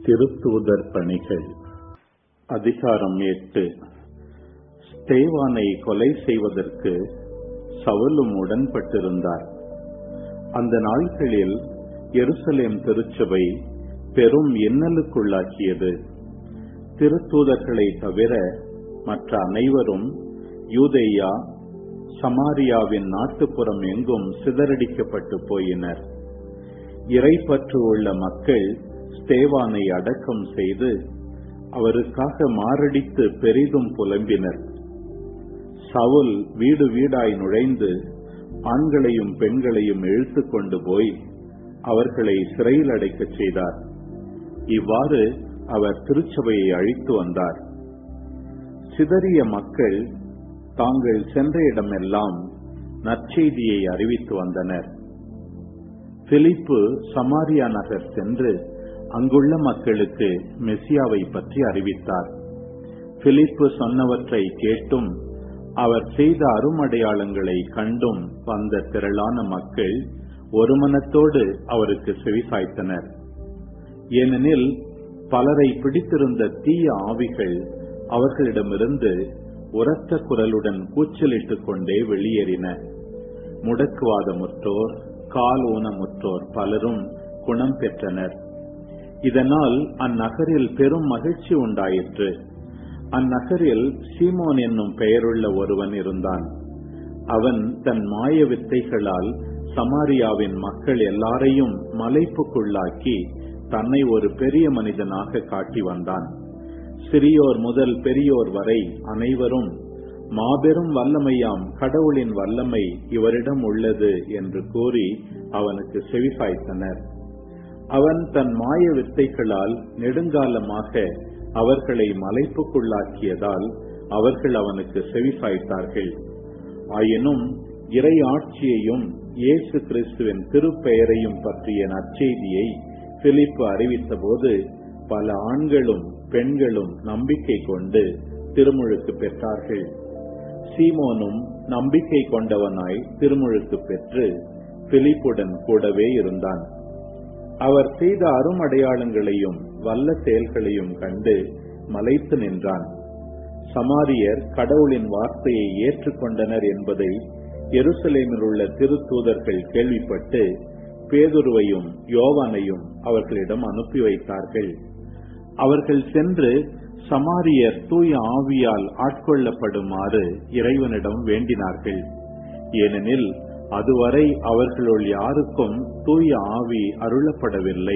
திருத்தூதர் பணிகள் அதிகாரம் 8. ஸ்தேவானை கொலை செய்வதற்கு சவுலும் உடன்பட்டிருந்தார். அந்த நாட்களில் எருசலேம் திருச்சபை பெரும் இன்னலுக்குள்ளாக்கியது. திருத்தூதர்களை தவிர மற்ற அனைவரும் யூதேயா சமாரியாவின் நாட்டுப்புறம் எங்கும் சிதறடிக்கப்பட்டு போயினர். இறைப்பற்று உள்ள மக்கள் ஸ்தேவானை அடக்கம் செய்து அவருக்காக மாரடித்து பெரிதும் புலம்பினர். சவுல் வீடு வீடாய் நுழைந்து ஆண்களையும் பெண்களையும் இழுத்து கொண்டு போய் அவர்களை சிறையில் அடைக்கச் செய்தார். இவ்வாறு அவர் திருச்சபையை அழித்து வந்தார். சிதறிய மக்கள் தாங்கள் சென்ற இடமெல்லாம் நற்செய்தியை அறிவித்து வந்தனர். பிலிப்பு சமாரியா நகர் சென்று அங்குள்ள மக்களுக்கு மெசியாவை பற்றி அறிவித்தார். பிலிப்பு சொன்னவற்றை கேட்டும் அவர் செய்த அருமடையாளங்களை கண்டும் வந்த திரளான மக்கள் ஒருமனத்தோடு அவருக்கு செவிசாய்த்தனர். ஏனெனில் பலரை பிடித்திருந்த தீய ஆவிகள் அவர்களிடமிருந்து உரத்த குரலுடன் கூச்சலிட்டுக் கொண்டே வெளியேறின. முடக்குவாதமுற்றோர், கால் ஊனமுற்றோர் பலரும் குணம் பெற்றனர். இதனால் அந்நகரில் பெரும் மகிழ்ச்சி உண்டாயிற்று. அந்நகரில் சீமோன் என்னும் பெயருள்ள ஒருவன் இருந்தான். அவன் தன் மாய வித்தைகளால் சமாரியாவின் மக்கள் எல்லாரையும் மலைப்புக்குள்ளாக்கி தன்னை ஒரு பெரிய மனிதனாக காட்டி வந்தான். சிறியோர் முதல் பெரியோர் வரை அனைவரும் மாபெரும் வல்லமையாம் கடவுளின் வல்லமை இவரிடம் உள்ளது என்று கூறி அவனுக்கு செவிசாய்த்தனர். அவன் தன் மாய வித்தைகளால் நெடுங்காலமாக அவர்களை மலைப்புக்குள்ளாக்கியதால் அவர்கள் அவனுக்கு செவிசாய்த்தார்கள். ஆயினும் இறை ஆட்சியையும் இயேசு கிறிஸ்துவின் திருப்பெயரையும் பற்றிய நற்செய்தியை பிலிப்பு அறிவித்த போது பல ஆண்களும் பெண்களும் நம்பிக்கை கொண்டு திருமுழுக்கு பெற்றார்கள். சீமோனும் நம்பிக்கை கொண்டவனாய் திருமுழுக்கு பெற்று பிலிப்புடன் கூடவே இருந்தான். அவர் செய்த அருமடையாளங்களையும் வல்ல செயல்களையும் கண்டு மலைத்து நின்றான். சமாரியர் கடவுளின் வார்த்தையை ஏற்றுக்கொண்டனர் என்பதை எருசலேமில் உள்ள திருத்தூதர்கள் கேள்விப்பட்டு பேதுருவையும் யோவானையும் அவர்களிடம் அனுப்பி வைத்தார்கள். அவர்கள் சென்று சமாரியர் தூய ஆவியால் ஆட்கொள்ளப்படுமாறு இறைவனிடம் வேண்டினார்கள். ஏனெனில் அதுவரை அவர்களுள் யாருக்கும் தூய ஆவி அருளப்படவில்லை.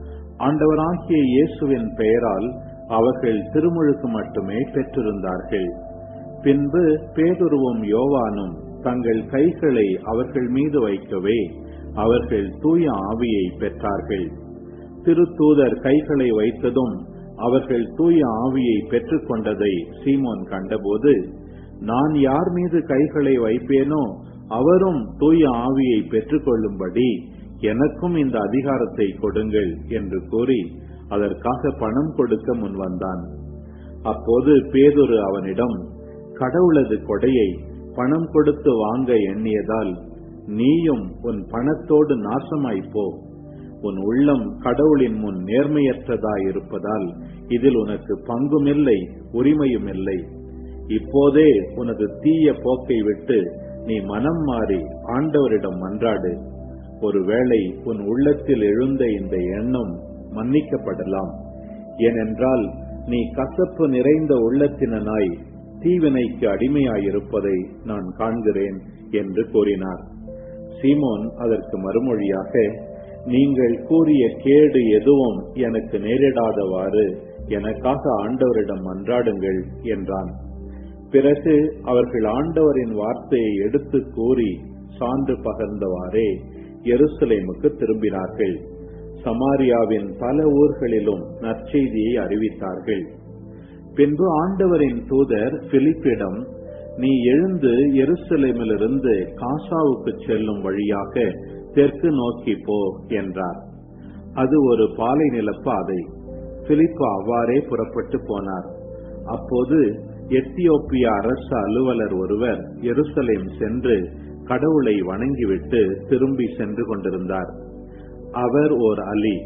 ஆண்டவராகிய இயேசுவின் பெயரால் அவர்கள் திருமுழுக்கு மட்டுமே பெற்றிருந்தார்கள். பின்பு பேதுருவும் யோவானும் தங்கள் கைகளை அவர்கள் மீது வைக்கவே அவர்கள் தூய ஆவியை பெற்றார்கள். திருத்தூதர் கைகளை வைத்ததும் அவர்கள் தூய ஆவியை பெற்றுக் கொண்டதை சீமோன் கண்டபோது, நான் யார் மீது கைகளை வைப்பேனோ அவரும் தூய ஆவியை பெற்றுக் கொள்ளும்படி எனக்கும் இந்த அதிகாரத்தை கொடுங்கள் என்று கூறி அதற்காக பணம் கொடுக்க முன்வந்தான். அப்போது பேதுரு அவனிடம், கடவுளது கொடையை பணம் கொடுத்து வாங்க எண்ணியதால் நீயும் உன் பணத்தோடு நாசமாய்ப்போ. உன் உள்ளம் கடவுளின் முன் நேர்மையற்றதாயிருப்பதால் இதில் உனக்கு பங்குமில்லை, உரிமையும் இல்லை. இப்போதே உனது தீய போக்கை விட்டு நீ மனம் மாறி ஆண்டவரிடம் மன்றாடு. ஒருவேளை உன் உள்ளத்தில் எழுந்த இந்த எண்ணம் மன்னிக்கப்படலாம். ஏனென்றால் நீ கசப்பு நிறைந்த உள்ளத்தினாய் தீவினைக்கு அடிமையாயிருப்பதை நான் காண்கிறேன் என்று கூறினார். சீமோன் அதற்கு மறுமொழியாக, நீங்கள் கூறிய கேடு எதுவும் எனக்கு நேரிடாதவாறு எனக்காக ஆண்டவரிடம் மன்றாடுங்கள் என்றான். பிறகு அவர்கள் ஆண்டவரின் வார்த்தையை எடுத்து கூறி சான்று பகர்ந்தவாறே எருசலேமுக்கு திரும்பினார்கள். சமாரியாவின் பல ஊர்களிலும் நற்செய்தியை அறிவித்தார்கள். பின்பு ஆண்டவரின் தூதர் பிலிப்பிடம், நீ எழுந்து எருசலேமிலிருந்து காசாவுக்கு செல்லும் வழியாக தெற்கு நோக்கி போ என்றார். அது ஒரு பாலை நிலப்பாதை. பிலிப்பு அவ்வாறே புறப்பட்டு போனார். அப்போது எத்தியோப்பிய அரசு அலுவலர் ஒருவர் எருசலேம் சென்று கடவுளை வணங்கிவிட்டு திரும்பி சென்று கொண்டிருந்தார். அவர் ஓர் அலி.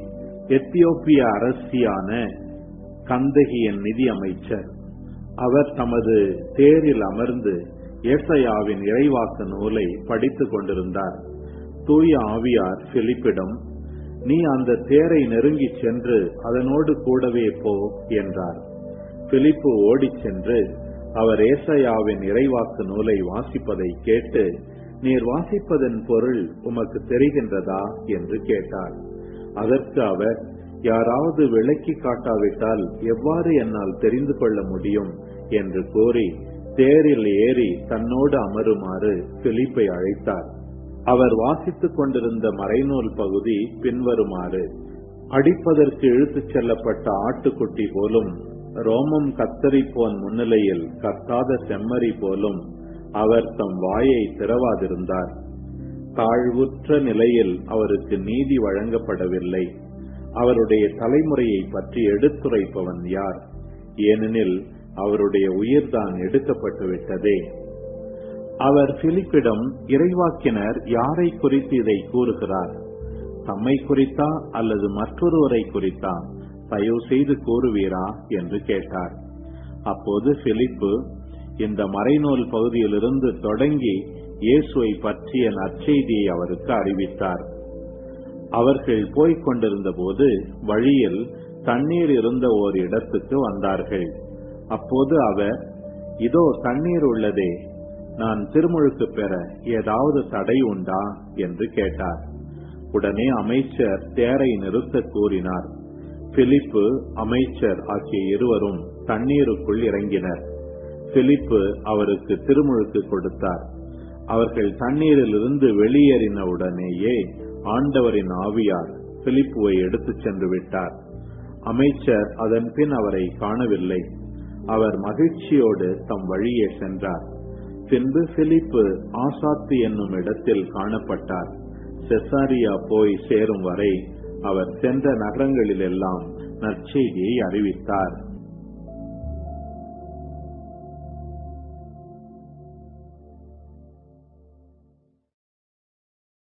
எத்தியோப்பிய அரசியான கந்தகியின் நிதி அமைச்சர். அவர் தமது தேரில் அமர்ந்து ஏசாயாவின் இறைவாக்கு நூலை படித்துக் கொண்டிருந்தார். தூய ஆவியார் பிலிப்பிடம், நீ அந்த தேரை நெருங்கி சென்று அதனோடு கூடவே போ என்றார். பிலிப்பு ஓடிச் சென்று அவர் ஏசாயாவின் இறைவாக்கு நூலை வாசிப்பதை கேட்டு, நீர் வாசிப்பதன் பொருள் உமக்கு தெரிகின்றதா என்று கேட்டார். அதற்கு அவர், யாராவது விளக்கி காட்டாவிட்டால் எவ்வாறு என்னால் தெரிந்து கொள்ள முடியும் என்று கூறி தேரில் ஏறி தன்னோடு அமருமாறு பிலிப்பை அழைத்தார். அவர் வாசித்துக் கொண்டிருந்த மறைநூல் பகுதி பின்வருமாறு: அடிப்பதற்கு இழுத்துச் செல்லப்பட்ட ஆட்டுக்குட்டி போலும், ரோமம் கத்தரிப்போன் முன்னிலையில் கத்தாத செம்மறி போலும் அவர் தம் வாயை திறவாதிருந்தார். தாழ்வுற்ற நிலையில் அவருக்கு நீதி வழங்கப்படவில்லை. அவருடைய தலைமுறையை பற்றி எடுத்துரைப்பவன் யார்? ஏனெனில் அவருடைய உயிர்தான் எடுக்கப்பட்டு விட்டதே. அவர் பிலிப்பிடம், இறைவாக்கினர் யாரை குறித்து இதை கூறுகிறார்? தம்மை குறித்தா அல்லது மற்றொருவரை குறித்தா? தயவு செய்து கூறுவீரா என்று கேட்டார். அப்போது பிலிப்பு இந்த மறைநூல் பகுதியிலிருந்து தொடங்கி இயேசுவை பற்றிய நற்செய்தியை அவருக்கு அறிவித்தார். அவர்கள் போய்க் கொண்டிருந்த போது வழியில் தண்ணீர் இருந்த ஓர் இடத்துக்கு வந்தார்கள். அப்போது அவர், இதோ தண்ணீர் உள்ளதே, நான் திருமுழுக்கு பெற ஏதாவது தடை உண்டா என்று கேட்டார். உடனே அமைச்சர் தேரை நிறுத்த கூறினார். பிலிப்பு, அமைச்சர் ஆகிய இருவரும் தண்ணீருக்குள் இறங்கினர். பிலிப்பு அவருக்கு திருமுழுக்கு கொடுத்தார். அவர்கள் தண்ணீரில் இருந்து வெளியேறின உடனேயே ஆண்டவரின் ஆவியார் பிலிப்புவை எடுத்துச் சென்று விட்டார். அமைச்சர் அதன் பின் அவரை காணவில்லை. அவர் மகிழ்ச்சியோடு தம் வழியே சென்றார். பின்பு பிலிப்பு ஆசாத்து என்னும் இடத்தில் காணப்பட்டார். செசாரியா போய் சேரும் வரை அவர் சென்ற நகரங்களிலெல்லாம் நற்செய்தியை அறிவித்தார்.